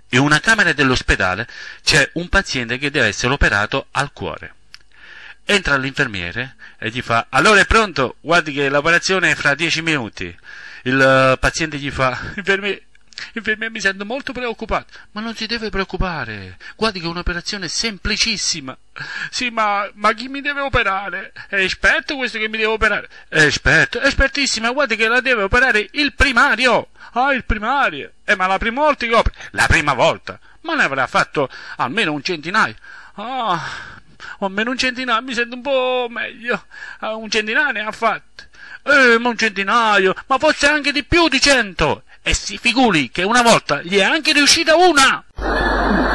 In una camera dell'ospedale c'è un paziente che deve essere operato al cuore. Entra l'infermiere e gli fa: allora è pronto? Guardi che l'operazione è fra 10 minuti. Il paziente gli fa: infermiere, mi sento molto preoccupato. Ma non si deve preoccupare, guardi che è un'operazione semplicissima. Sì, ma chi mi deve operare? È esperto questo che mi deve operare? È esperto, espertissima, guardi che la deve operare il primario. Ah, il primario? Ma la prima volta che opera? La prima volta? Ma ne avrà fatto almeno un centinaio. Ah, almeno un centinaio, mi sento un po' meglio. Un centinaio ne ha fatto. Ma un centinaio, ma forse anche di più di 100. E si figuri che una volta gli è anche riuscita una!